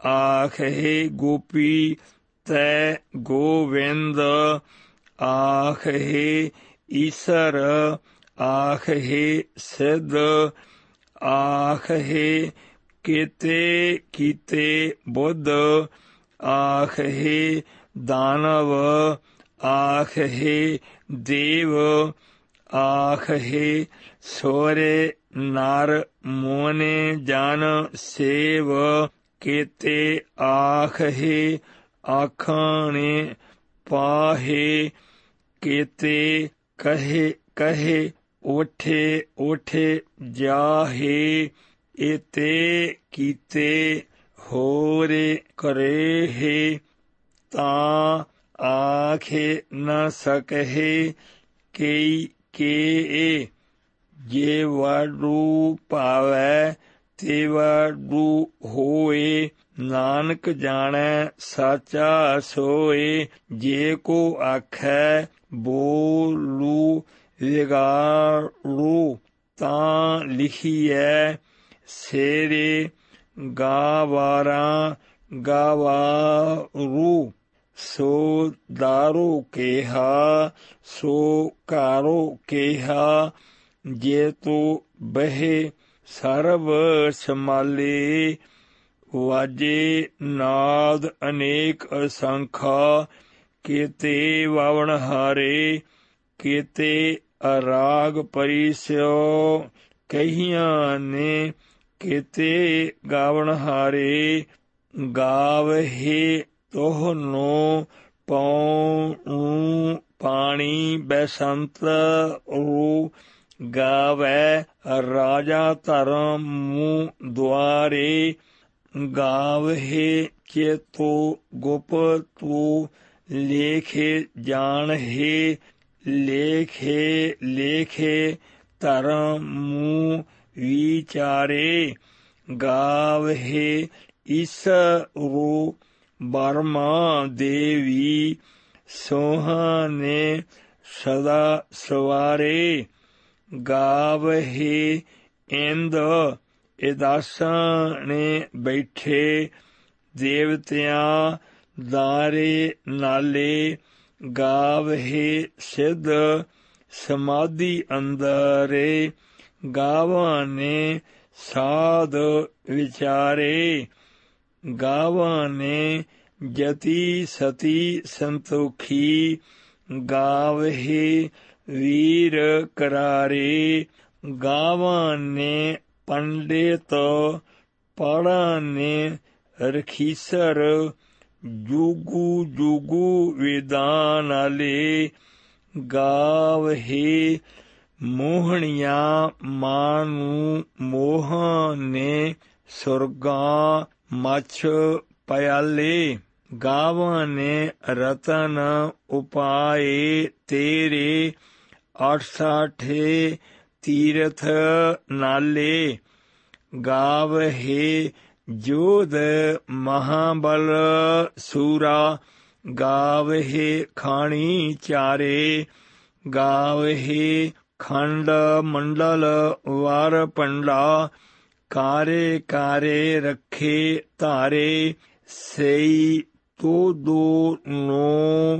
आखे गोपी तै गोविंद आखे ईसर आखे सिद्ध आखे केते कीते बुद्ध आखे दानव आखे देव आखे सोरे नर मोने जन सेव केते आखे आखाने पाहे केते कहे कहे उठे उठे जाहे एते कीते होरे करे हे ता आखे न सकहे कई के जे वाडू पावै ते वाडू होए नानक जानै साचा सोए जे को आखै बोलू विगाड़ू तां लिखिए सेरे गावारा गावारू सो दारो केहा सो कारो केहा जे तो बहे सर्व समाले वाजे नाद अनेक असंखा केते वावण हारे केते अराग परिस्यो कहियां ने केते गावण हारे गावहे तोहनो पौणू पाणी बसंत रू गावै राजा धर्म मुँह द्वारे गावहे चेतो गुप्तू लेखे जान हे लेखे लेखे धर्म मुँह विचारे गावहे ईसरू बर्मा देवी सोहाने सदा सवारे गावहे इंद इदासाने बैठे देवतियां दारे नाले गावहे सिद्ध समाधि अंदरे गावा ने साध विचारे गावा ने जति सती संतोखी गावहे वीर करारे गावा ने पंडित पढ़ा ने रखीसर जुगु जुगु विदान आले गावहे मोहनिया मानू मोहा ने सुरगा मछ पयाले गावा ने रतन उपाय तेरे 68 तीर्थ नाले गावहे जोध महाबल सूरा गावहे खाणी चारे गावहे खंड मंडल वार पंडा कारे कारे रखे तारे सई तो दो नो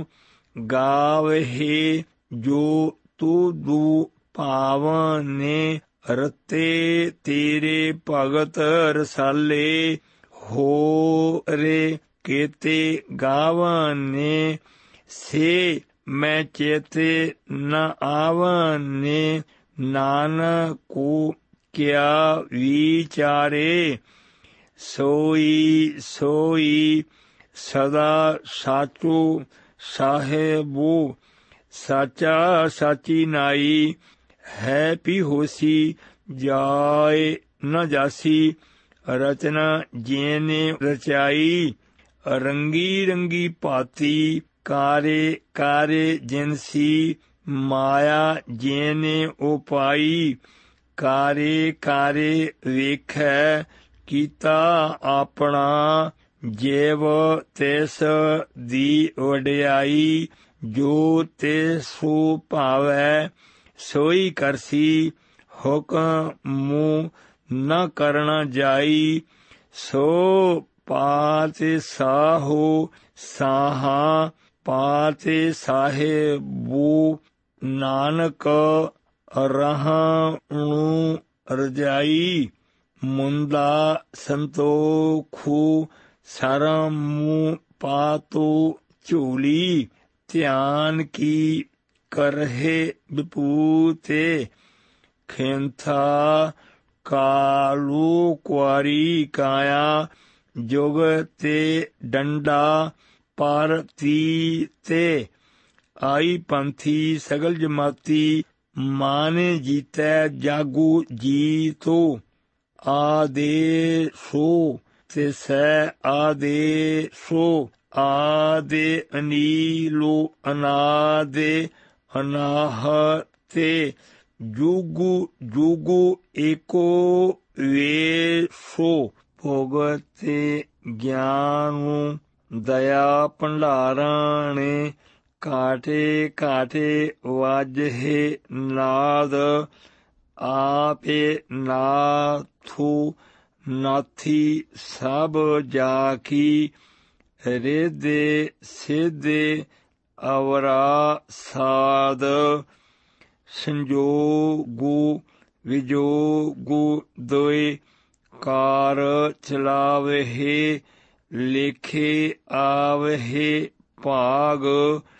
गावहे जो तो दू पावन ने रते तेरे भगत रसाले हो रे केते गावन ने से मैं चेते न आवन ने नानक को क्या विचारे सोई सोई सदा साचो साहेबो साचा साची नाई है पी होसी जाए न जासी रचना जेने रचाई रंगी रंगी भांति कारे कारे जिनसी माया जेने उपाई कारे कारे वेखै कीता अपना जेव तिस दी वडियाई जो तिसु भावै सोई करसी हुक्म मुँह न करना जाई सो पात ਪਾਤੇ ਸਾਹੋ ਸਾਹਾ ਪਾਤੇ ਸਾਹਿਬੂ ਨਾਨਕ ਰਹਾਣੂ ਰਜਾਈ ਮੁੰਦਾ ਸੰਤੋਖੂ ਸਰਮੂ ਪਾਤੂ ਝੂਲੀ ਧਿਆਨ ਕੀ ਕਰਹਿ ਵਿਪੂਤੇ ਖੇਂਥਾ ਕਾਲੂ ਕੁਆਰੀ ਕਾਇਆ ਜੁਗ ਤੇ ਡੰਡਾ ਪਰ ਤੀ ਤੇ ਆਈ ਪੰਥੀ ਸਗਲ ਜਮਾਤੀ ਮਾਨੇ ਜੀਤੈ ਜਾਗੂ ਜੀਤੋ ਆਦੇਸੋ ਤੇ ਸੈ ਆਦੇਸੋ ਆਦੇ ਅਨੀਲੋ ਅਨਾਦੇ ਅਨਾਹ ਤੇ ਜੁਗੂ ਜੁਗੂ ਏਕੋ ਵੇਸੋ ਭੋਗਤੇ ਗਿਆਨੁ ਦਇਆ ਭੰਡਾਰਾਣੇ ਕਾਟੇ ਕਾਟੇ ਵਾਜਹੇ ਨਾਦ ਆਪੇ ਨਾਥੂ ਨਾਥੀ ਸਭ ਜਾਕੀ ਰੇਦੇ ਸਿਧੇ ਅਵਰਾ ਸਾਧ ਸੰਜੋਗੂ ਵਿਜੋਗੂ ਦੋਇ ਕਾਰ ਚਲਾਵਹਿ ਲੇਖੇ ਆਵਹਿ ਭਾਗ